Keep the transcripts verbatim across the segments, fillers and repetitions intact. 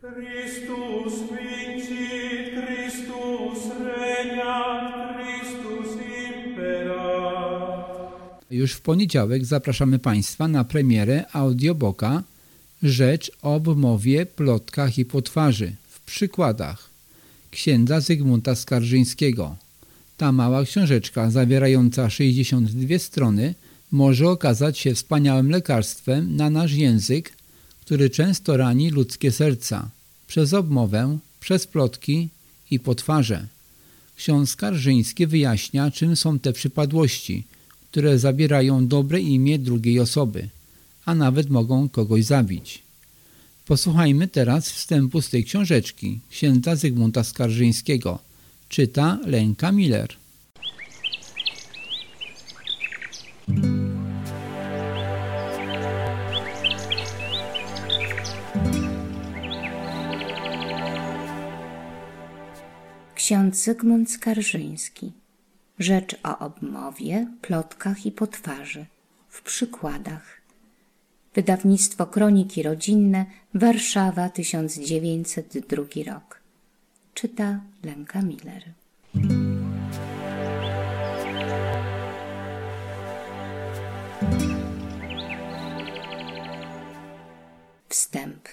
Christus vincit, Christus regnat, Christus imperat. Już w poniedziałek zapraszamy Państwa na premierę audiobooka Rzecz o obmowie, plotkach i potwarzy w przykładach księdza Zygmunta Skarżyńskiego. Ta mała książeczka zawierająca sześćdziesiąt dwie strony może okazać się wspaniałym lekarstwem na nasz język, który często rani ludzkie serca przez obmowę, przez plotki i potwarze. Ksiądz Skarżyński wyjaśnia, czym są te przypadłości, które zabierają dobre imię drugiej osoby, a nawet mogą kogoś zabić. Posłuchajmy teraz wstępu z tej książeczki księdza Zygmunta Skarżyńskiego. Czyta Lenka Miller. Ksiądz Zygmunt Skarżyński. Rzecz o obmowie, plotkach i potwarzy w przykładach. Wydawnictwo Kroniki Rodzinne, Warszawa, tysiąc dziewięćset drugi rok. Czyta Lenka Miller. Wstęp.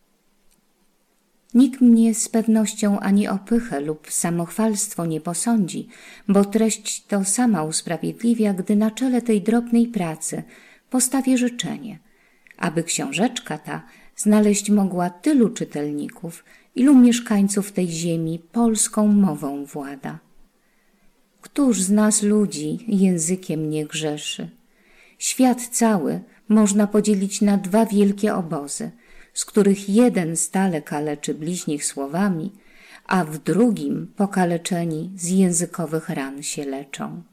Nikt mnie z pewnością ani o pychę lub samochwalstwo nie posądzi, bo treść to sama usprawiedliwia, gdy na czele tej drobnej pracy postawię życzenie, aby książeczka ta znaleźć mogła tylu czytelników, ilu mieszkańców tej ziemi polską mową włada. Któż z nas ludzi językiem nie grzeszy? Świat cały można podzielić na dwa wielkie obozy, z których jeden stale kaleczy bliźnich słowami, a w drugim pokaleczeni z językowych ran się leczą.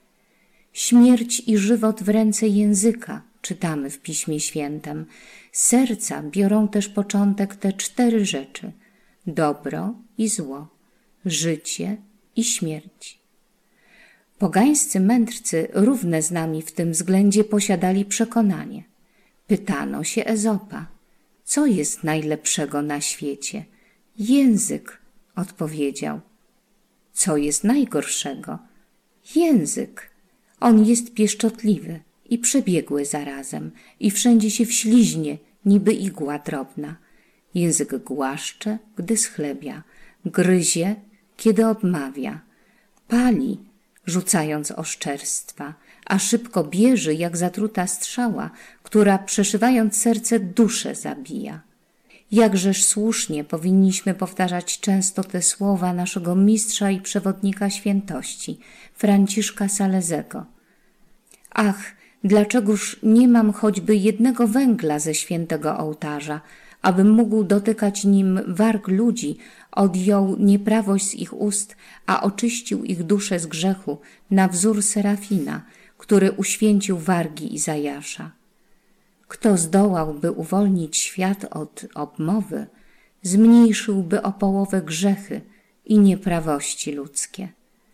Śmierć i żywot w ręce języka, czytamy w Piśmie Świętym. Z serca biorą też początek te cztery rzeczy: dobro i zło, życie i śmierć. Pogańscy mędrcy równe z nami w tym względzie posiadali przekonanie. Pytano się Ezopa: co jest najlepszego na świecie? Język, odpowiedział. Co jest najgorszego? Język. On jest pieszczotliwy i przebiegły zarazem i wszędzie się wśliźnie, niby igła drobna. Język głaszcze, gdy schlebia, gryzie, kiedy obmawia, pali, rzucając oszczerstwa, a szybko bierze jak zatruta strzała, która przeszywając serce duszę zabija. Jakżeż słusznie powinniśmy powtarzać często te słowa naszego mistrza i przewodnika świętości, Franciszka Salezego. Ach, dlaczegoż nie mam choćby jednego węgla ze świętego ołtarza, abym mógł dotykać nim warg ludzi, odjął nieprawość z ich ust, a oczyścił ich duszę z grzechu na wzór Serafina, który uświęcił wargi Izajasza. Kto zdołałby uwolnić świat od obmowy, zmniejszyłby o połowę grzechy i nieprawości ludzkie.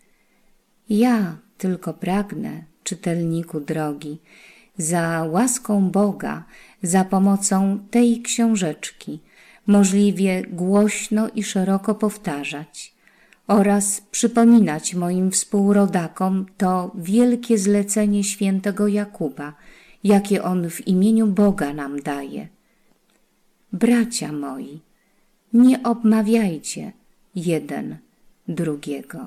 Ja tylko pragnę, czytelniku drogi, za łaską Boga, za pomocą tej książeczki, możliwie głośno i szeroko powtarzać oraz przypominać moim współrodakom to wielkie zlecenie świętego Jakuba, jakie on w imieniu Boga nam daje. Bracia moi, nie obmawiajcie jeden drugiego.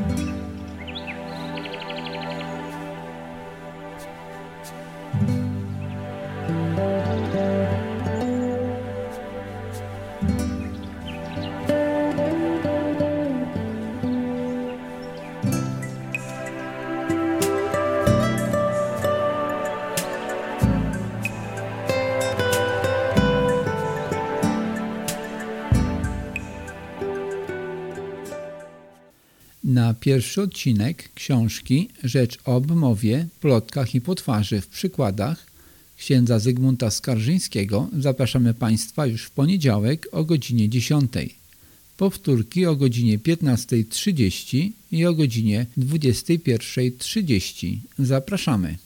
Na pierwszy odcinek książki Rzecz o obmowie, plotkach i potwarzy w przykładach księdza Zygmunta Skarżyńskiego zapraszamy Państwa już w poniedziałek o godzinie dziesiątej. Powtórki o godzinie piętnastej trzydzieści i o godzinie dwudziestej pierwszej trzydzieści. Zapraszamy.